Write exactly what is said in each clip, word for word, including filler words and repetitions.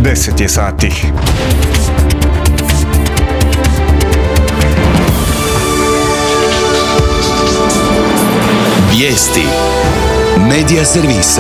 deset je sati. Vijesti Medija servisa.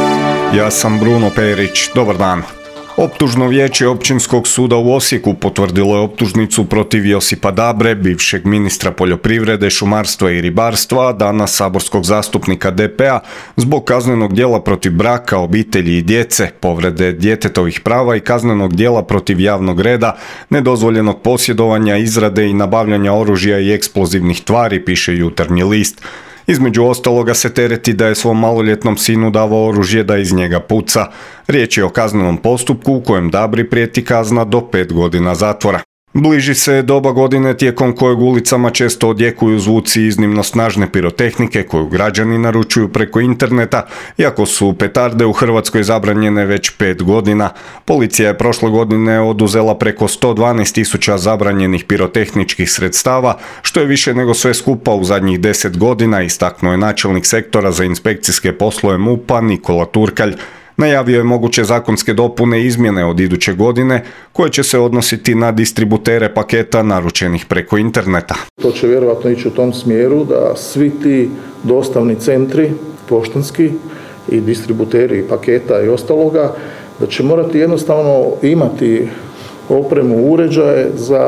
Ja sam Bruno Perić, dobar dan. Optužno vijeće Općinskog suda u Osijeku potvrdilo je optužnicu protiv Josipa Dabre, bivšeg ministra poljoprivrede, šumarstva i ribarstva, a danas saborskog zastupnika D P-a, zbog kaznenog djela protiv braka, obitelji i djece, povrede djetetovih prava i kaznenog djela protiv javnog reda, nedozvoljenog posjedovanja, izrade i nabavljanja oružja i eksplozivnih tvari, piše Jutarnji list. Između ostaloga se tereti da je svom maloljetnom sinu davao oružje da iz njega puca. Riječ je o kaznenom postupku u kojem Dabri prijeti kazna do pet godina zatvora. Bliži se doba godine tijekom kojeg ulicama često odjekuju zvuci iznimno snažne pirotehnike koju građani naručuju preko interneta, iako su petarde u Hrvatskoj zabranjene već pet godina. Policija je prošle godine oduzela preko sto dvanaest tisuća zabranjenih pirotehničkih sredstava, što je više nego sve skupa u zadnjih deset godina, istaknuo je načelnik sektora za inspekcijske poslove M U P-a Nikola Turkalj. Najavio je moguće zakonske dopune i izmjene od iduće godine koje će se odnositi na distributere paketa naručenih preko interneta. To će vjerojatno ići u tom smjeru da svi ti dostavni centri, poštanski i distributeri paketa i ostaloga, da će morati jednostavno imati opremu, uređaje za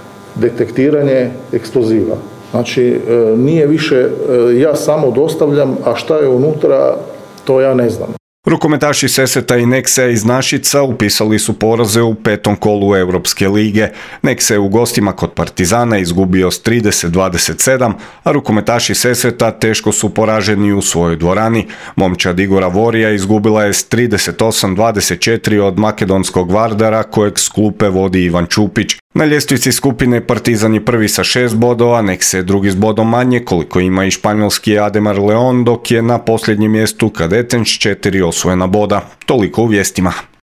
detektiranje eksploziva. Znači, nije više ja samo dostavljam, a šta je unutra, to ja ne znam. Rukometaši Sesveta i Nexe iz Našica upisali su poraze u petom kolu Europske lige. Nexe je u gostima kod Partizana izgubio s trideset dvadeset sedam, a rukometaši Sesveta teško su poraženi u svojoj dvorani. Momčad Igora Vorija izgubila je s trideset osam dvadeset četiri od makedonskog Vardara kojeg s klupe vodi Ivan Čupić. Na ljestvici skupine Partizan je prvi sa šest bodova, Nexe je drugi s bodom manje, koliko ima i španjolski Ademar Leon, dok je na posljednjem mjestu Kadeten s četiri osvojena boda. Toliko u vijestima.